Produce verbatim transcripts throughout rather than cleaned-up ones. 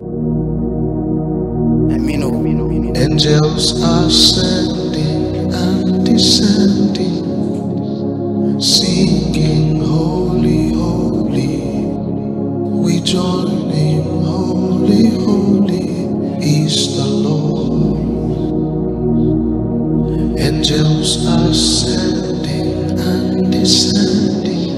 Angels are ascending and descending, singing holy, holy. We join in holy, holy is the Lord. Angels are ascending and descending,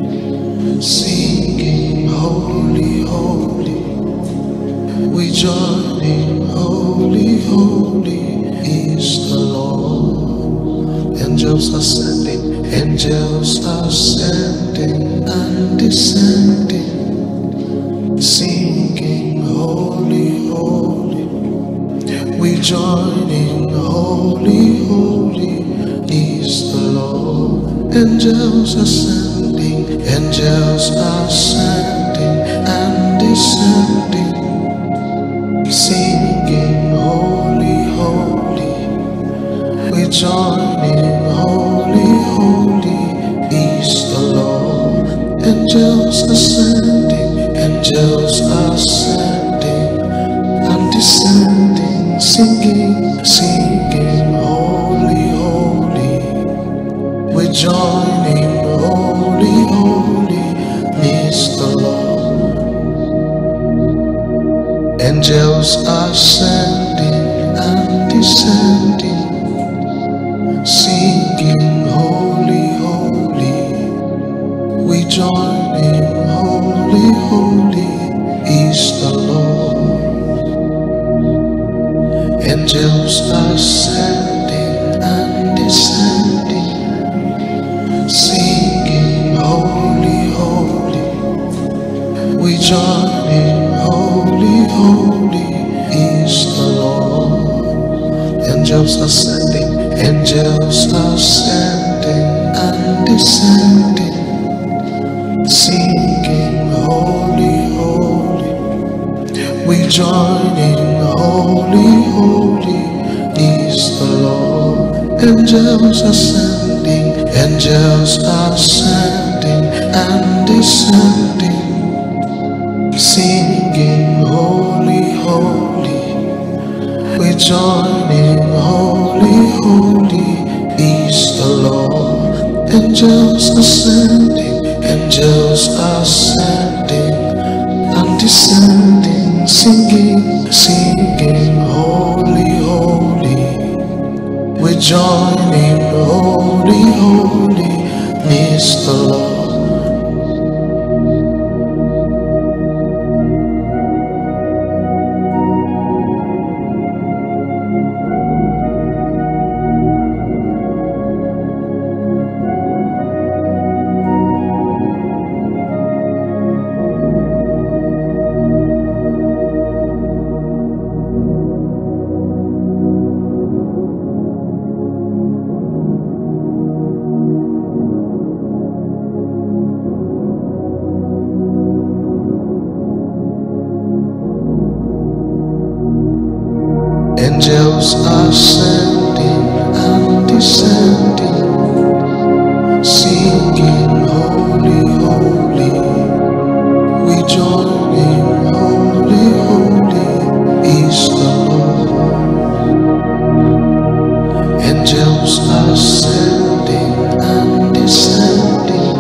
singing holy, holy. We join in holy, holy is the Lord. Angels ascending, angels ascending and descending, singing holy, holy. We join in holy, holy is the Lord. Angels ascending, angels ascending and descending, singing holy, holy. We join in holy, holy is the Lord. Angels ascending, angels ascending and descending, singing, singing holy, holy. We join in holy, holy is the Lord. Angels ascending and descending, singing holy, holy. We join in holy, holy is the Lord. Angels ascending and descending, singing holy, holy. We join in holy, holy is the Lord. Angels ascending, angels ascending and descending, singing holy, holy. We join in holy, holy is the Lord. Angels ascending, angels ascending and descending, singing holy, holy. We join in holy, holy is the Lord. Angels ascending, angels ascending and descending, singing, singing holy, holy. We join in holy, holy is the Lord. Angels ascending and descending, singing holy, holy. We join in holy, holy is the Lord. Angels ascending and descending,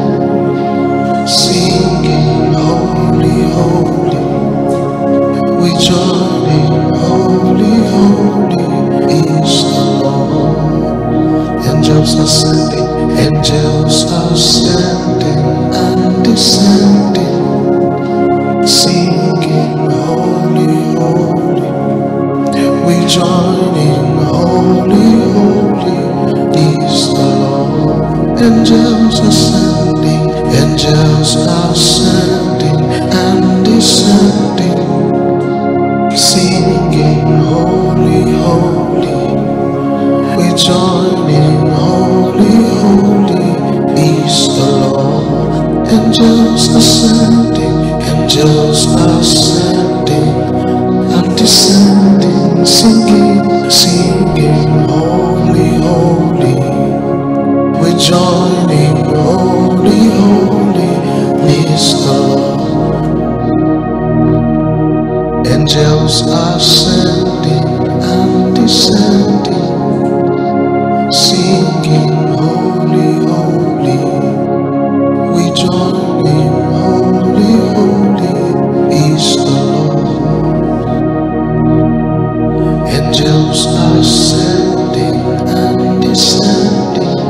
singing holy, holy. We join in holy, holy is the Lord. Angels ascending, angels ascending and descending, singing holy, holy. We join in holy, holy is the Lord. Angels ascending, angels ascending and descending, singing holy, holy. We join in holy, holy is the Lord. Angels ascending, angels ascending and descending, singing, singing holy, holy. We join in holy, holy is Angels ascending and descending, singing holy, holy. We join in holy, holy is the Lord. Angels ascending and descending,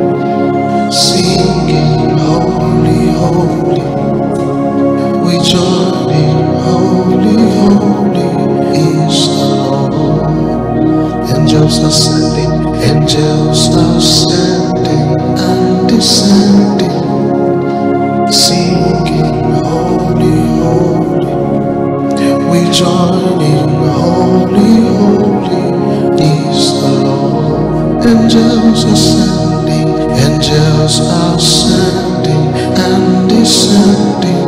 singing holy, holy. We join in holy, holy is the Lord. Angels ascending, angels ascending and descending, singing holy, holy. We join in holy, holy is the Lord. Angels ascending, angels ascending and descending,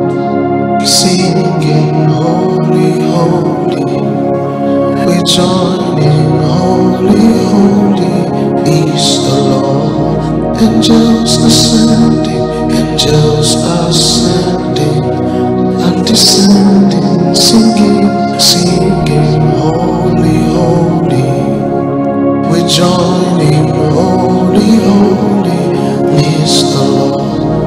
singing holy, holy. We join in holy, holy is the Lord. Angels ascending, angels ascending and descending, singing, singing holy, holy. We join in holy, holy is the Lord.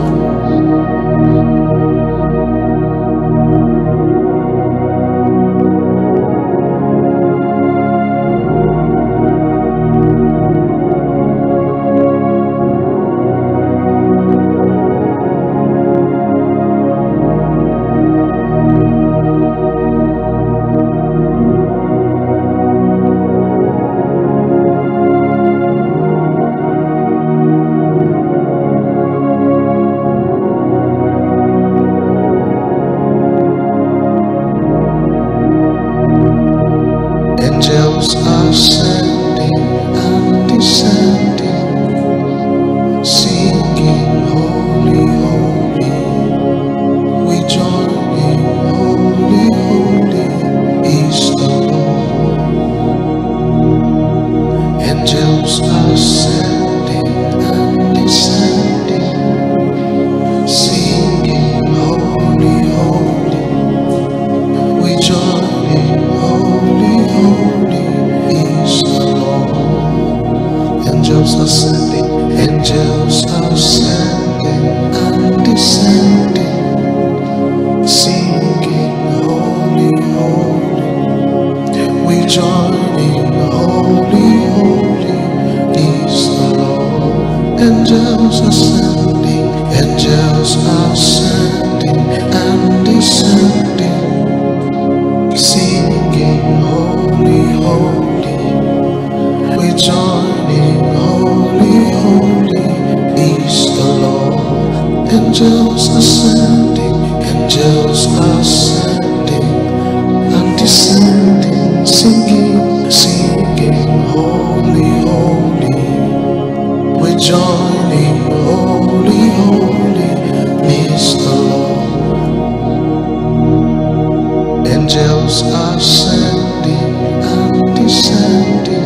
Angels ascending and descending, singing holy, holy. We join in holy, holy is the Lord. Angels ascending and descending, singing holy, holy. We join in holy, holy is the Lord. Angels ascending, angels ascending and descending, singing holy, holy. We join in holy, holy is the Lord. Angels ascending, angels ascending and descending, singing holy, holy. We join in holy, holy is the Lord. Angels ascending, angels ascending and descending, singing, singing holy, holy. We join in holy, holy is the Lord. Angels ascending and descending,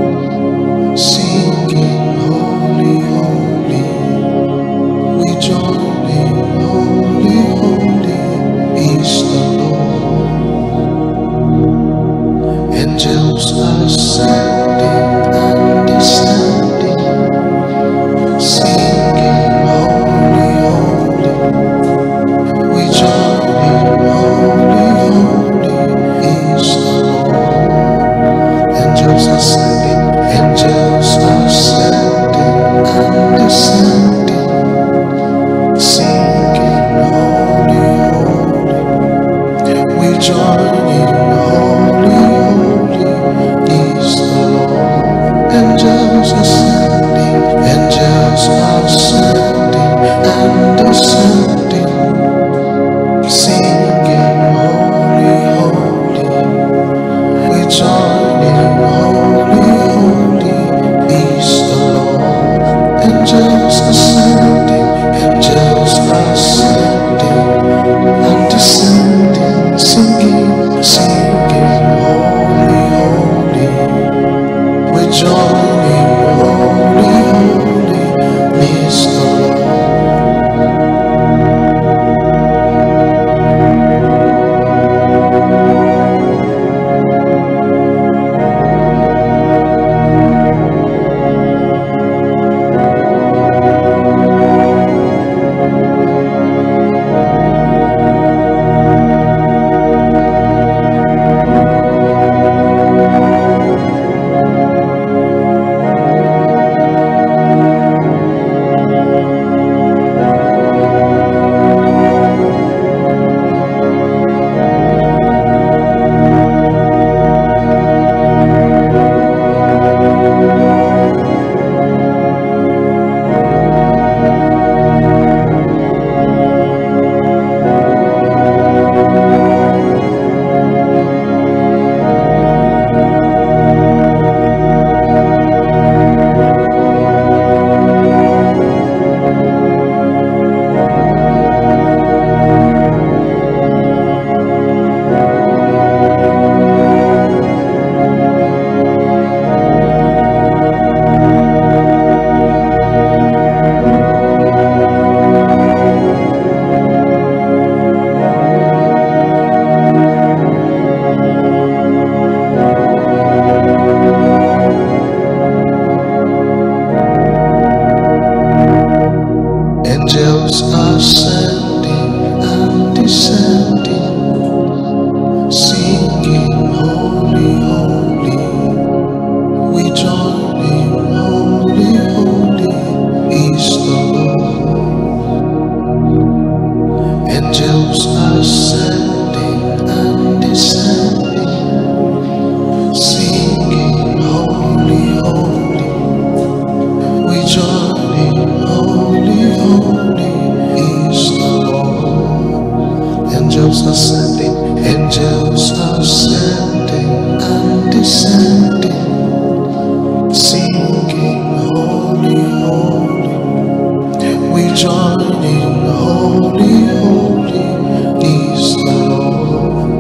singing holy, holy. We join in holy, holy is the Lord. Angels ascending and descending, singing holy, holy. We join in holy, holy is the Lord. Angels ascending, angels ascending and descending, singing holy, holy. We join in holy, holy is the Lord. Angels ascending, angels ascending and descending, singing holy, holy. We join in holy, holy is the Lord. Angels ascending, angels ascending and descending, singing, singing.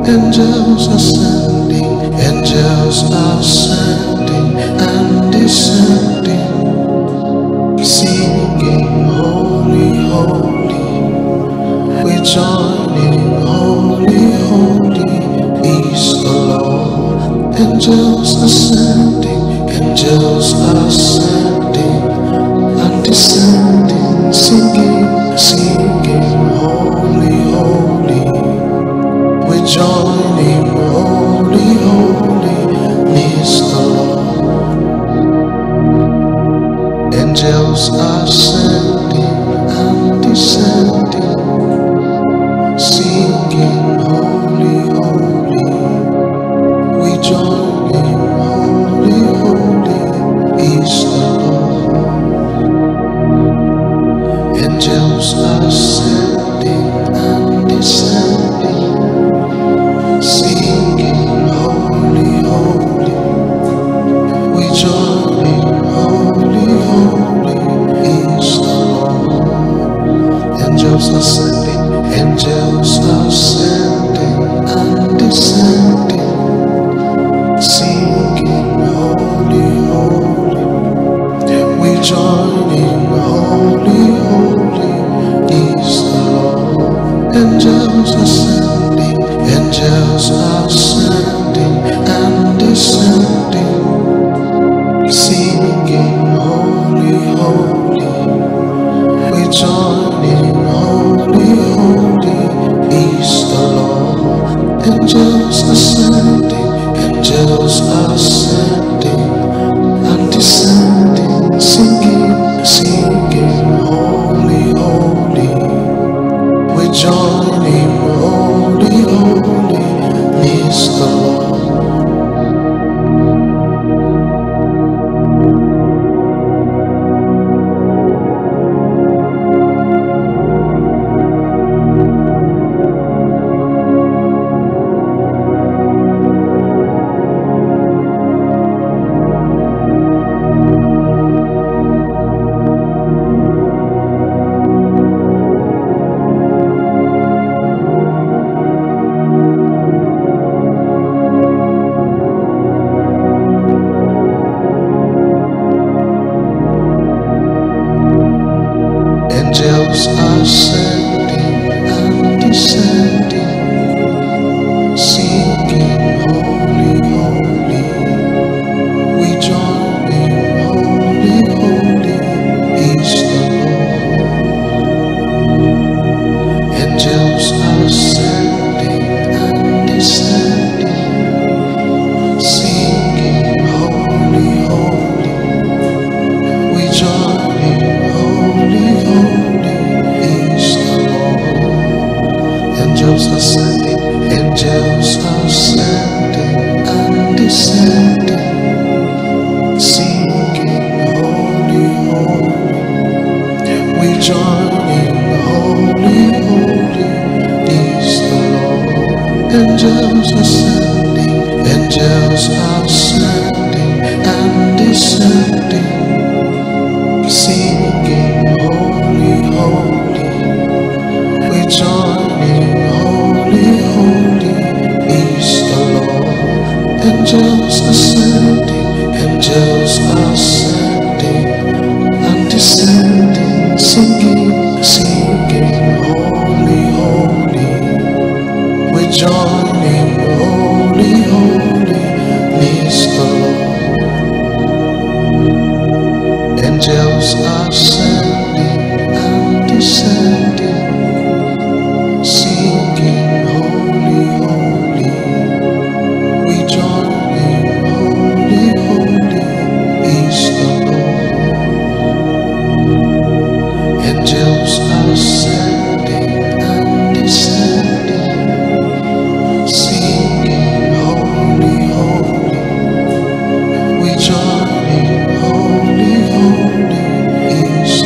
Angels ascending, angels ascending and descending, singing holy, holy. We join in holy, holy is the Lord. Angels ascending, angels ascending and descending, singing, singing holy, holy. We join in holy, holy is the Lord. Angels ascending and descending, singing holy, holy. We join in holy, holy is the Lord. Angels ascending and descending, singing holy, holy. We join in holy, holy is the Lord. Angels ascending, angels ascending and descending, singing holy, holy. We join in holy, holy is the Lord. Angels ascending, angels ascending and descending, singing holy, holy. We join in holy, holy is the Lord. Angels ascending, angels ascending and descending, singing, singing holy, holy. We join in holy, holy is the Lord. Angels ascending and descending, singing holy, holy. We join in holy, holy is the Lord. Angels ascending and descending, singing holy, holy. We join in holy, holy is the Lord. Angels ascending, angels ascending and descending, singing holy, holy. We join in holy, holy is the Lord. Angels ascending, angels ascending and descending, singing holy, holy. We join in holy, holy is the Lord. Angels ascending, angels ascending and descending, singing, singing holy, holy. We join in holy, holy is the Lord. Angels ascending and descending, singing holy, holy. We join in holy, holy is the Lord. Angels ascending and descending, singing holy, holy. We join in holy, holy is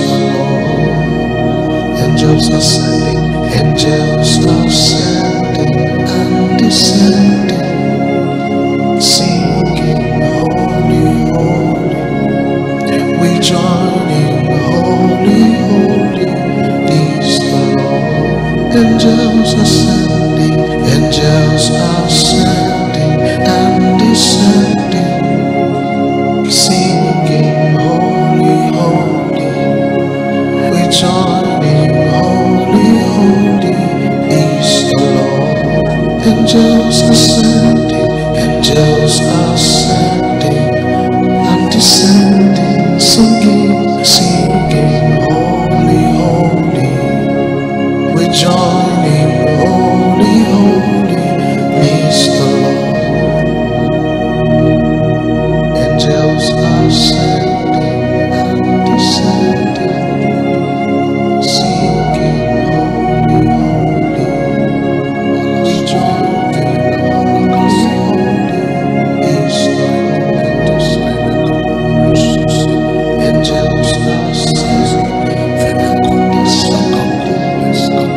Angels ascending and descending, singing holy, holy. We join in holy, holy is the Lord. Angels ascending, angels ascending and descending, singing, singing holy, holy. We join in holy, holy is the Lord. Angels ascending and descending, singing holy, holy. We join in holy, holy is the Lord. Angels ascending and descending,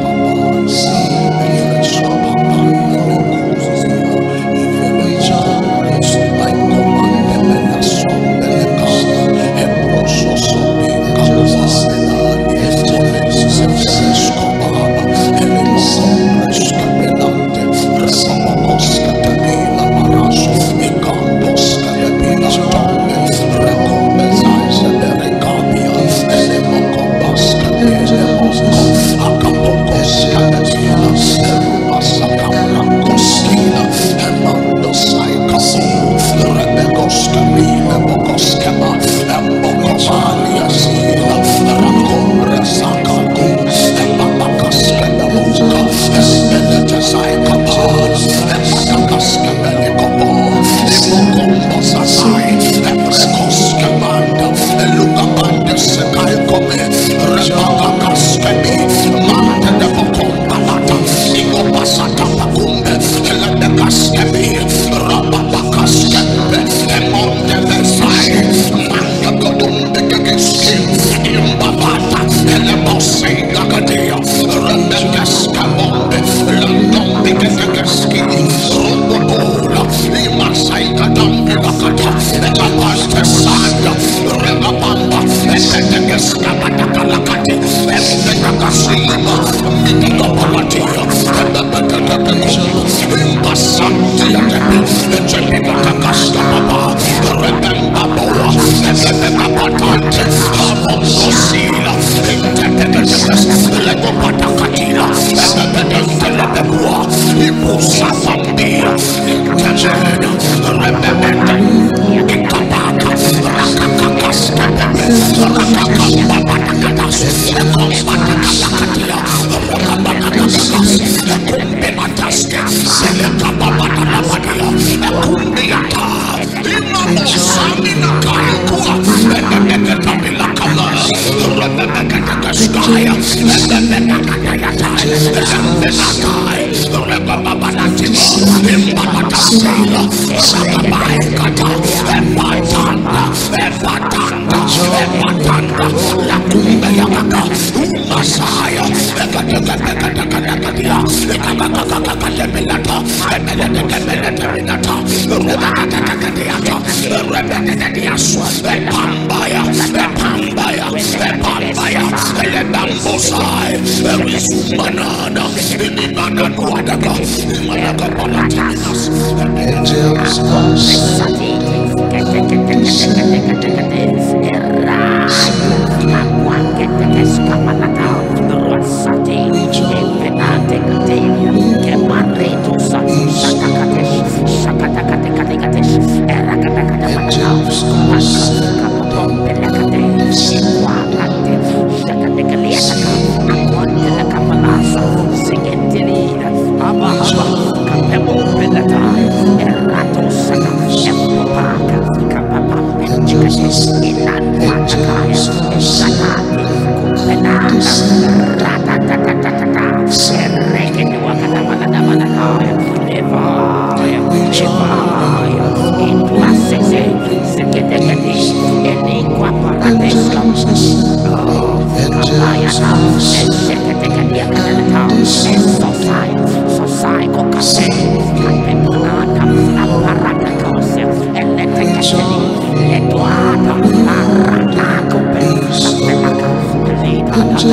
angels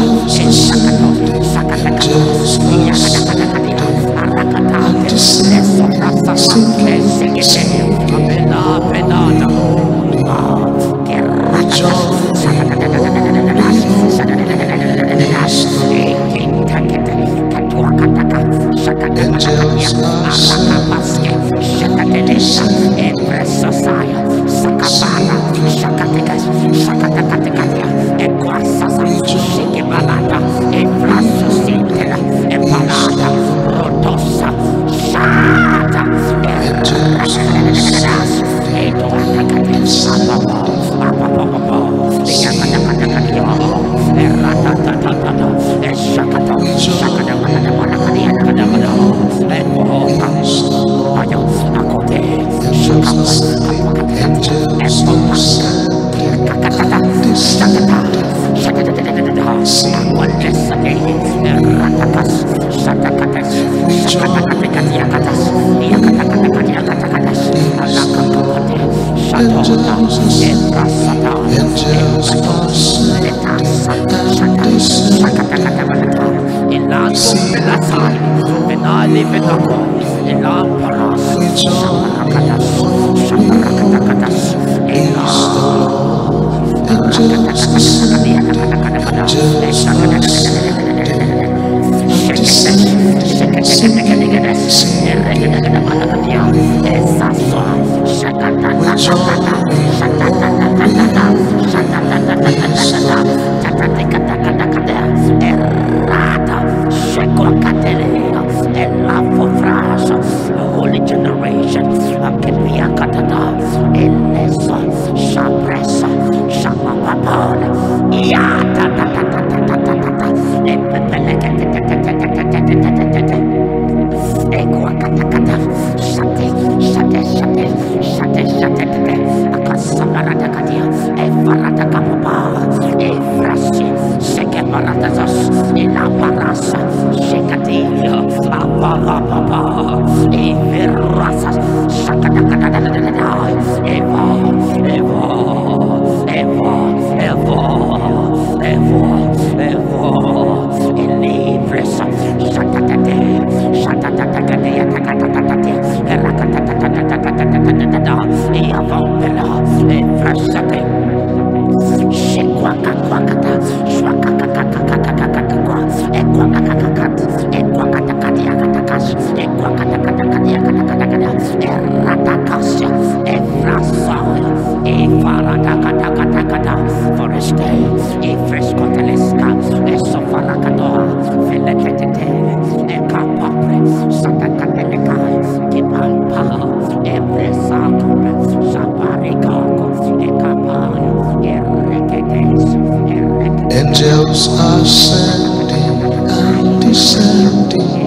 angels, angels, singing, singing, angels ascending and descending,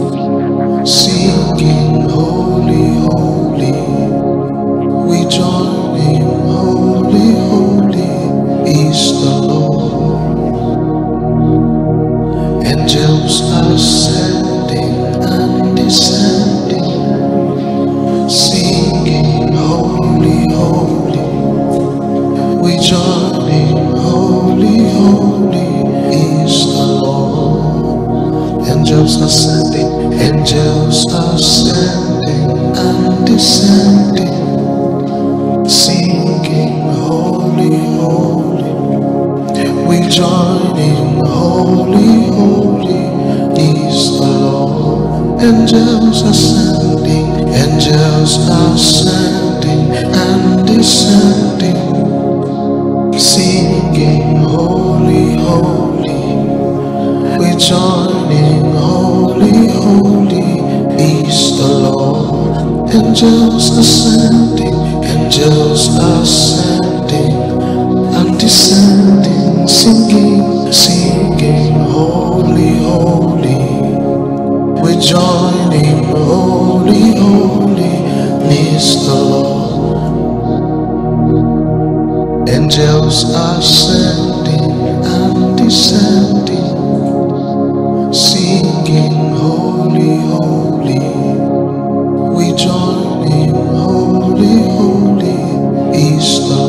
singing holy, holy. We join in holy, holy is the Lord. Angels ascending and descending, singing holy, holy. We join in holy, holy is the Lord. Angels ascending, angels ascending and descending, singing holy, holy. We join in holy, holy is the Lord. Angels ascending, angels ascending and descending, singing holy, holy. We join in holy, holy is the Lord. Angels ascending, angels ascending and descending, singing, singing holy, holy. We join in holy, holy is the Lord. Angels ascending and descending, singing holy, holy. We join in holy, holy is the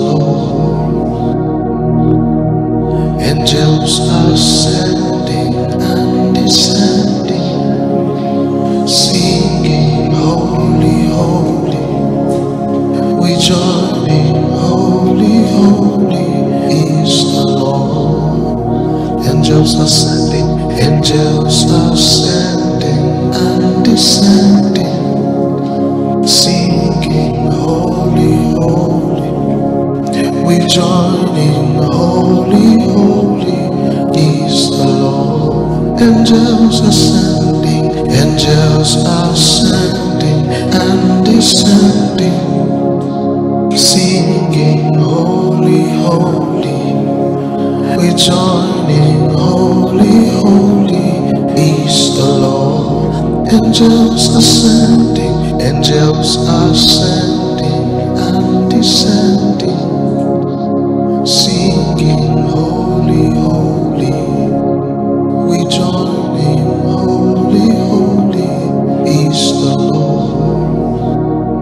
Lord. Angels ascending and descending, singing holy, angels ascending, angels ascending and descending, singing holy, holy. We join in holy, holy is the Lord. Angels ascending, angels ascending and descending, singing holy, holy. We join in holy, holy is the Lord. Angels ascending, angels ascending and descending, singing holy, holy. We join in holy, holy is the Lord.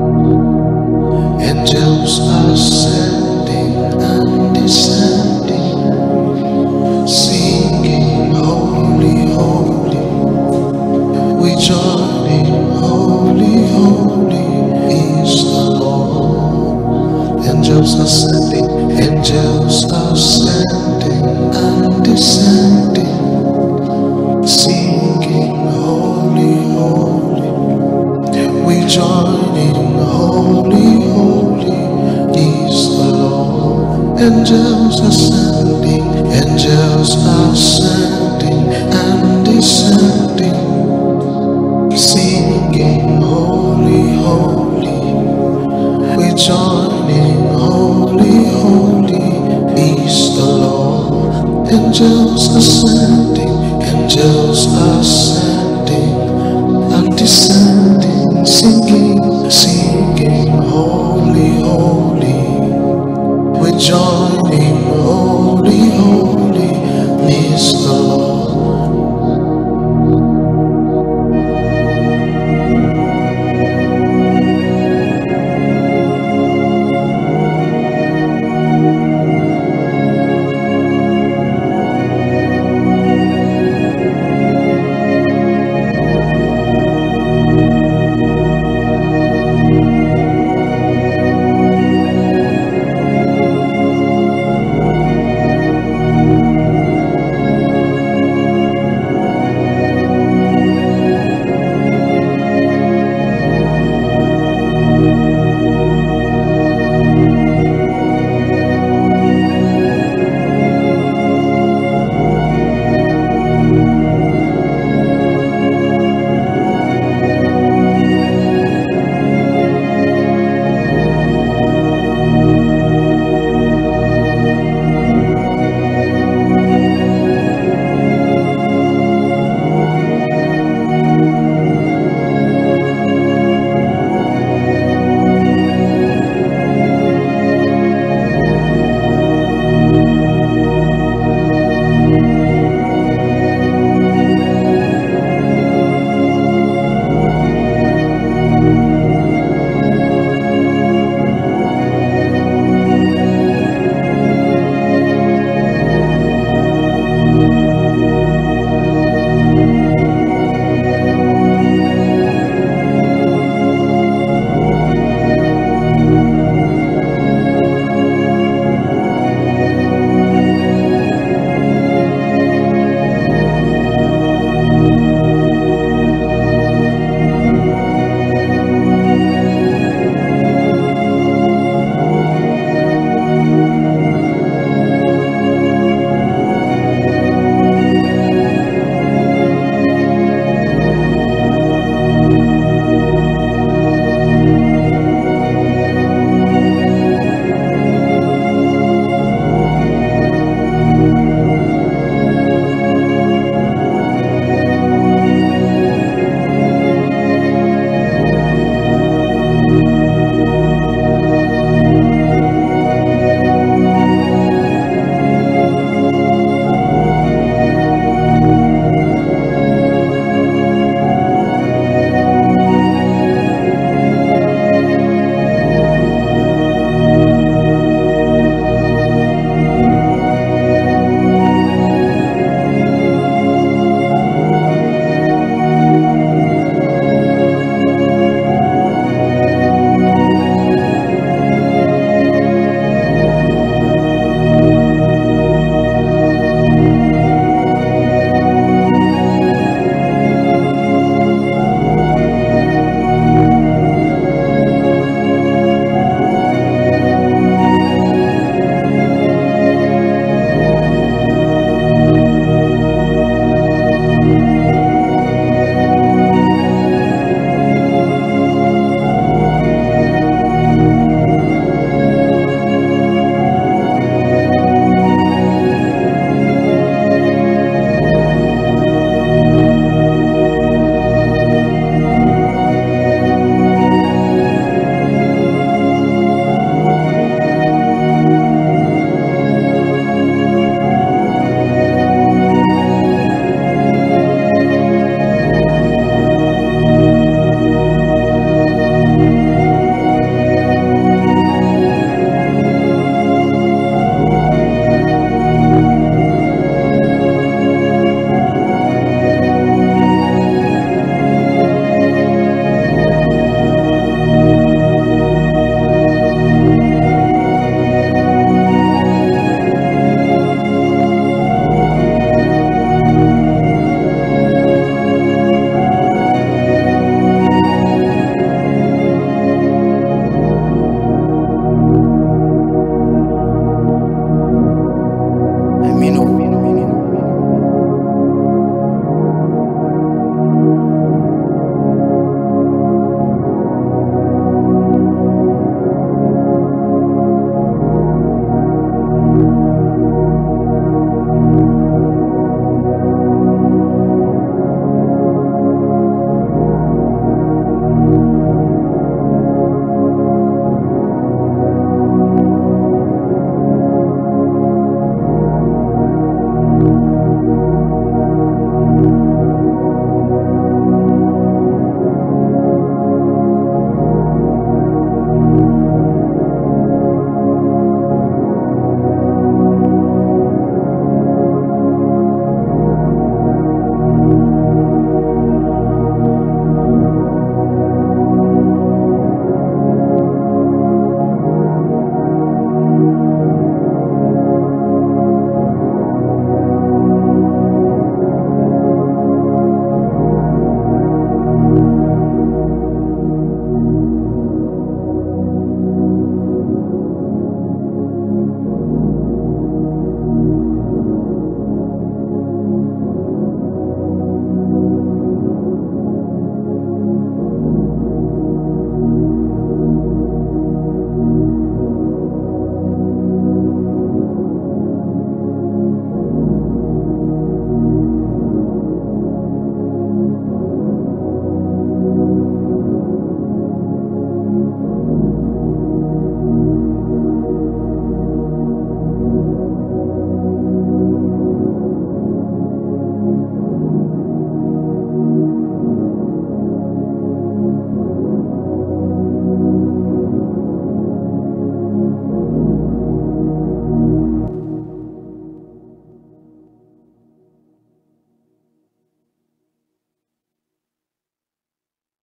Angels ascending and descending, singing holy, holy. We join in holy, holy is the Lord. Angels ascending, angels ascending and descending, singing holy, holy. We join in holy, holy is the Lord. Angels ascending, angels ascending and descending, singing holy, holy. We join in holy, holy is the Lord. Angels ascending, angels ascending and descending, singing